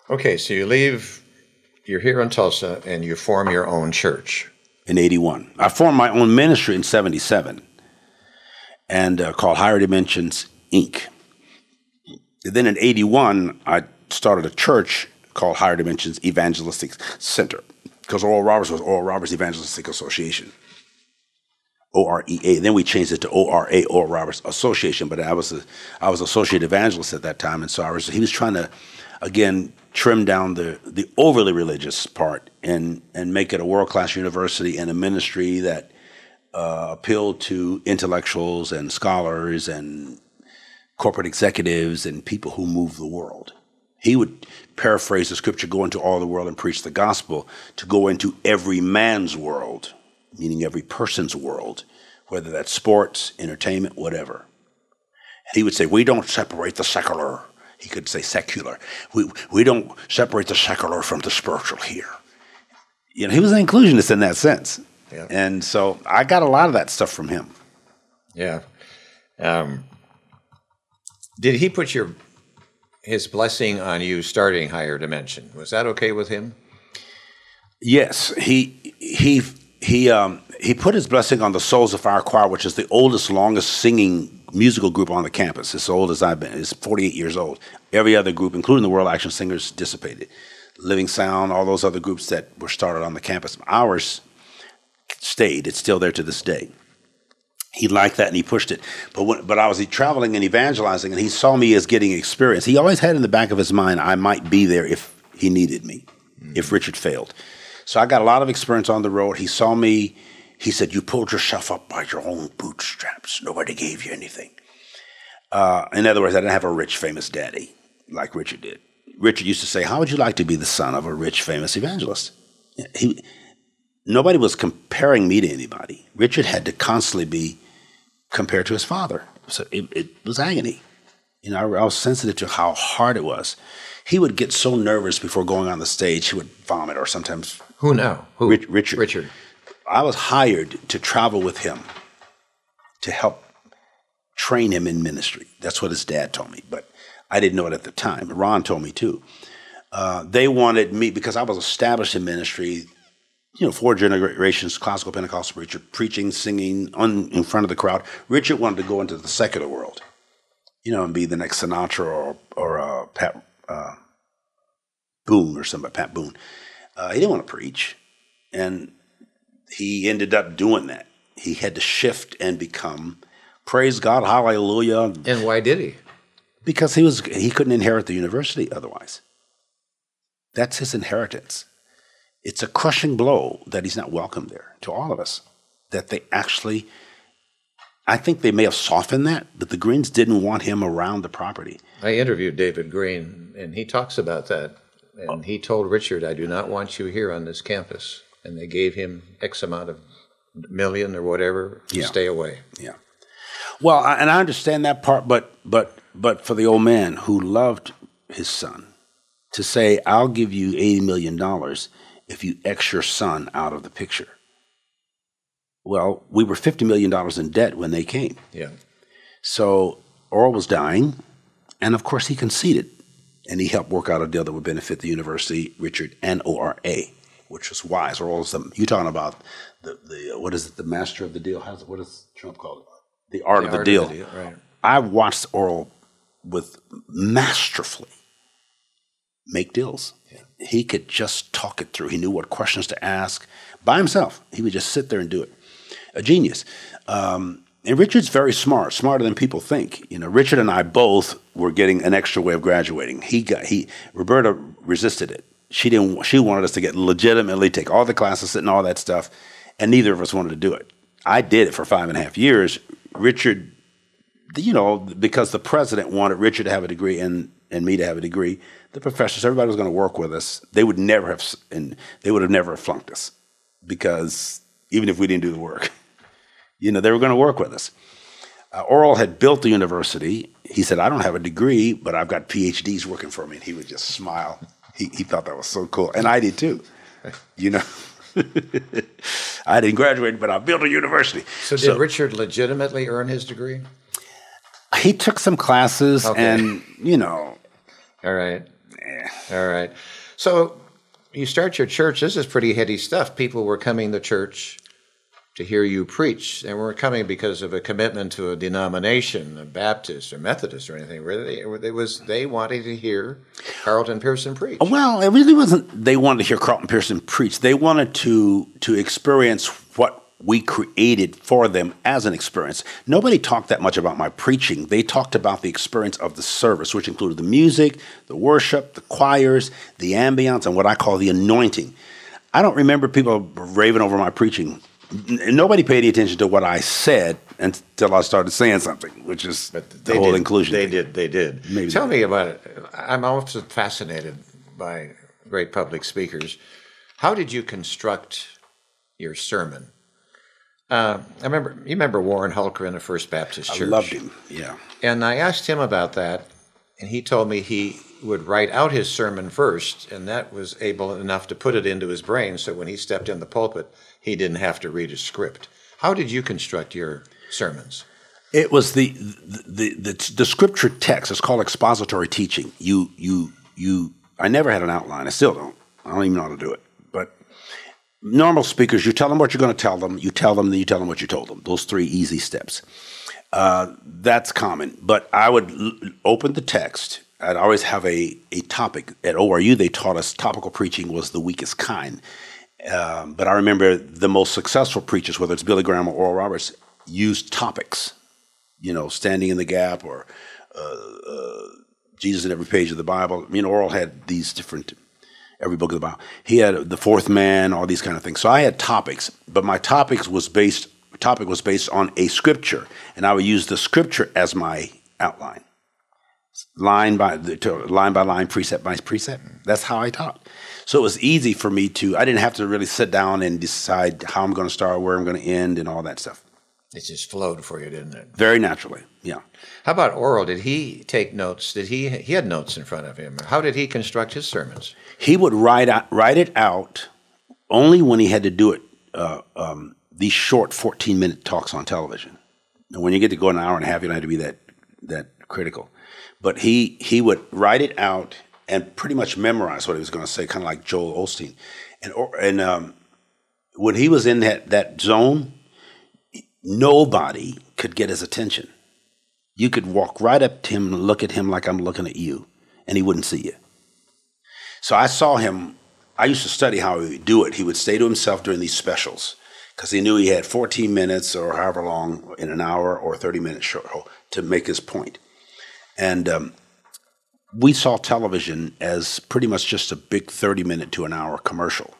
Okay, so you're here in Tulsa, and you form your own church. In 81. I formed my own ministry in 77 and called Higher Dimensions, Inc. Then in 81, I started a church called Higher Dimensions Evangelistic Center because Oral Roberts was Oral Roberts Evangelistic Association, OREA. Then we changed it to ORA, Oral Roberts Association, but I was associate evangelist at that time, and so he was trying to, again, trim down the overly religious part and make it a world-class university and a ministry that appealed to intellectuals and scholars and corporate executives and people who move the world. He would paraphrase the scripture, go into all the world and preach the gospel, to go into every man's world, meaning every person's world, whether that's sports, entertainment, whatever. And he would say, we don't separate the secular. He could say secular. We don't separate the secular from the spiritual here. You know, he was an inclusionist in that sense. Yeah. And so I got a lot of that stuff from him. Yeah. Did he put his blessing on you starting Higher Dimension? Was that okay with him? Yes. He put his blessing on the Souls of Fire Choir, which is the oldest, longest singing musical group on the campus. As old as I've been. It's 48 years old. Every other group, including the World Action Singers, dissipated. Living Sound, all those other groups that were started on the campus. Ours stayed. It's still there to this day. He liked that and he pushed it. But I was traveling and evangelizing, and he saw me as getting experience. He always had in the back of his mind, I might be there if he needed me, if Richard failed. So I got a lot of experience on the road. He saw me. He said, you pulled yourself up by your own bootstraps. Nobody gave you anything. In other words, I didn't have a rich, famous daddy like Richard did. Richard used to say, how would you like to be the son of a rich, famous evangelist? Nobody was comparing me to anybody. Richard had to constantly be compared to his father. So it was agony. You know, I was sensitive to how hard it was. He would get so nervous before going on the stage, he would vomit or sometimes... Who now? Who? Richard. I was hired to travel with him to help train him in ministry. That's what his dad told me, but I didn't know it at the time. Ron told me too. They wanted me, because I was established in ministry, 4 generations, classical Pentecostal preacher, preaching, singing in front of the crowd. Richard wanted to go into the secular world, and be the next Sinatra or Pat Boone or somebody, Pat Boone. He didn't want to preach, and he ended up doing that. He had to shift and become, praise God, hallelujah. And why did he? Because he couldn't inherit the university otherwise. That's his inheritance. It's a crushing blow that he's not welcome there to all of us. That they actually, I think they may have softened that, but the Greens didn't want him around the property. I interviewed David Green, and he talks about that. And he told Richard, I do not want you here on this campus. And they gave him X amount of million or whatever to stay away. Yeah. Well, and I understand that part, but for the old man who loved his son, to say, I'll give you $80 million if you X your son out of the picture. Well, we were $50 million in debt when they came. Yeah. So Oral was dying, and of course he conceded, and he helped work out a deal that would benefit the university, Richard, and ORA, which was wise. Oral's you're talking about the what is it, the master of the deal? What does Trump call it? The art of the deal. Right. I watched Oral masterfully make deals. Yeah. He could just talk it through. He knew what questions to ask by himself. He would just sit there and do it. A genius. And Richard's very smart, smarter than people think. Richard and I both were getting an extra way of graduating. Roberta resisted it. She wanted us to get legitimately take all the classes and all that stuff, and neither of us wanted to do it. I did it for 5.5 years. Richard, because the president wanted Richard to have a degree and me to have a degree, the professors, everybody was going to work with us. They would have never flunked us, because even if we didn't do the work, they were going to work with us. Oral had built the university. He said, I don't have a degree, but I've got PhDs working for me. And he would just smile. He thought that was so cool. And I did too, I didn't graduate, but I built a university. So did Richard legitimately earn his degree? He took some classes and, All right. All right. So you start your church. This is pretty heady stuff. People were coming to church to hear you preach. They weren't coming because of a commitment to a denomination, a Baptist or Methodist or anything. They wanted to hear Carlton Pearson preach. Well, it really wasn't they wanted to hear Carlton Pearson preach. They wanted to experience what we created for them as an experience. Nobody talked that much about my preaching. They talked about the experience of the service, which included the music, the worship, the choirs, the ambience, and what I call the anointing. I don't remember people raving over my preaching. Nobody paid any attention to what I said until I started saying something, which is the whole inclusion. They did. Maybe Tell me about it. I'm often fascinated by great public speakers. How did you construct your sermon? You remember Warren Hultgren of First Baptist Church? I loved him, yeah. And I asked him about that, and he told me he would write out his sermon first, and that was able enough to put it into his brain, so when he stepped in the pulpit, he didn't have to read a script. How did you construct your sermons? It was the scripture text. It's called expository teaching. I never had an outline. I still don't. I don't even know how to do it. But normal speakers, you tell them what you're going to tell them. You tell them, then you tell them what you told them. Those 3 easy steps. That's common. But I would open the text. I'd always have a topic. At ORU, they taught us topical preaching was the weakest kind. But I remember the most successful preachers, whether it's Billy Graham or Oral Roberts, used topics. Standing in the gap or Jesus in every page of the Bible. Oral had these different, every book of the Bible. He had the fourth man, all these kind of things. So I had topics, but my topic was based on a scripture, and I would use the scripture as my outline. Line by line, precept by precept. That's how I taught. So it was easy for me I didn't have to really sit down and decide how I'm going to start, where I'm going to end, and all that stuff. It just flowed for you, didn't it? Very naturally, yeah. How about Oral? Did he take notes? He had notes in front of him? How did he construct his sermons? He would write it out only when he had to do it, these short 14-minute talks on television. And when you get to go an hour and a half, you don't have to be that critical. But he would write it out and pretty much memorize what he was going to say, kind of like Joel Osteen. And when he was in that zone, nobody could get his attention. You could walk right up to him and look at him like I'm looking at you, and he wouldn't see you. So I saw him. I used to study how he would do it. He would stay to himself during these specials because he knew he had 14 minutes or however long in an hour or 30 minutes short to make his point. And we saw television as pretty much just a big 30-minute to an hour commercial.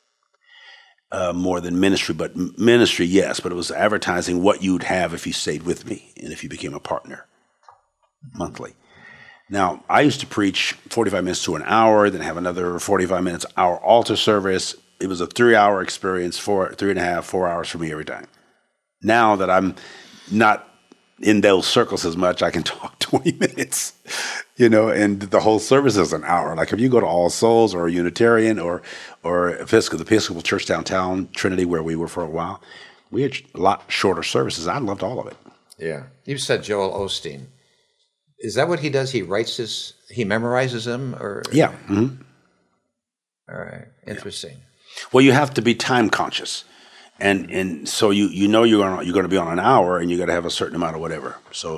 More than ministry, but ministry, yes, but it was advertising what you'd have if you stayed with me and if you became a partner monthly. Now, I used to preach 45 minutes to an hour, then have another 45 minutes, hour altar service. It was a 3-hour experience, 3.5, 4 hours for me every time. Now that I'm not in those circles as much, I can talk 20 minutes, and the whole service is an hour. Like if you go to All Souls or Unitarian or the Episcopal Church downtown, Trinity, where we were for a while, we had a lot shorter services. I loved all of it. Yeah. You said Joel Osteen. Is that what he does? He he memorizes them? Yeah. Mm-hmm. All right. Interesting. Yeah. Well, you have to be time conscious. And so you're going to be on an hour, and you got to have a certain amount of whatever. So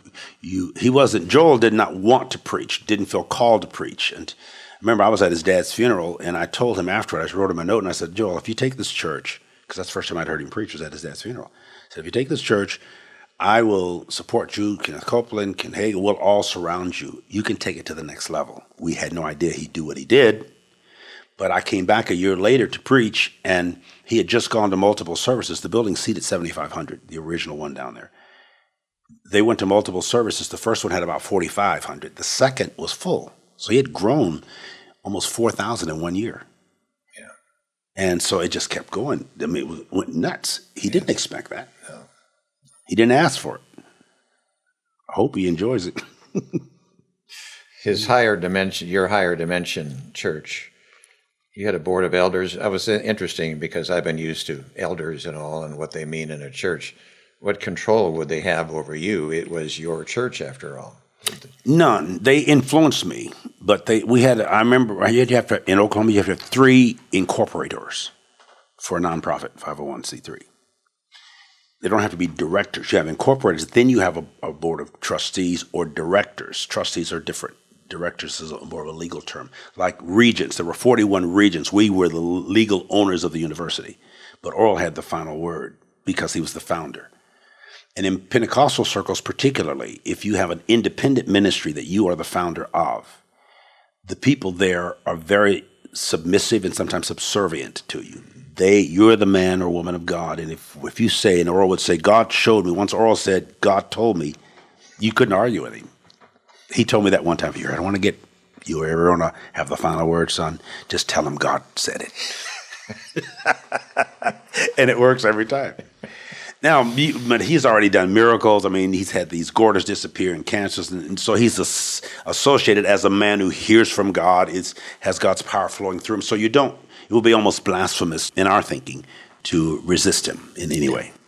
Joel did not want to preach, didn't feel called to preach. And remember, I was at his dad's funeral, and I told him afterward, I wrote him a note, and I said, Joel, if you take this church, because that's the first time I'd heard him preach was at his dad's funeral. I said, if you take this church, I will support you, Kenneth Copeland, Ken Hagin, we'll all surround you. You can take it to the next level. We had no idea he'd do what he did. But I came back a year later to preach, and he had just gone to multiple services. The building seated 7,500, the original one down there. They went to multiple services. The first one had about 4,500. The second was full. So he had grown almost 4,000 in 1 year. Yeah. And so it just kept going. I mean, it went nuts. He didn't expect that. No. He didn't ask for it. I hope he enjoys it. Your higher dimension church. You had a board of elders. That was interesting because I've been used to elders and all and what they mean in a church. What control would they have over you? It was your church after all. None. They influenced me, but I remember in Oklahoma, you have to have 3 incorporators for a nonprofit 501c3. They don't have to be directors. You have incorporators. Then you have a board of trustees or directors. Trustees are different. Directors is more of a legal term. Like regents, there were 41 regents. We were the legal owners of the university. But Oral had the final word because he was the founder. And in Pentecostal circles particularly, if you have an independent ministry that you are the founder of, the people there are very submissive and sometimes subservient to you. You're the man or woman of God. And if you say, and Oral would say, God showed me, once Oral said, God told me, you couldn't argue with him. He told me that one time, I don't want to get you ever want to have the final word, son. Just tell him God said it. And it works every time. Now, but he's already done miracles. I mean, he's had these goiters disappear and cancers. And so he's associated as a man who hears from God, has God's power flowing through him. So it will be almost blasphemous in our thinking to resist him in any way.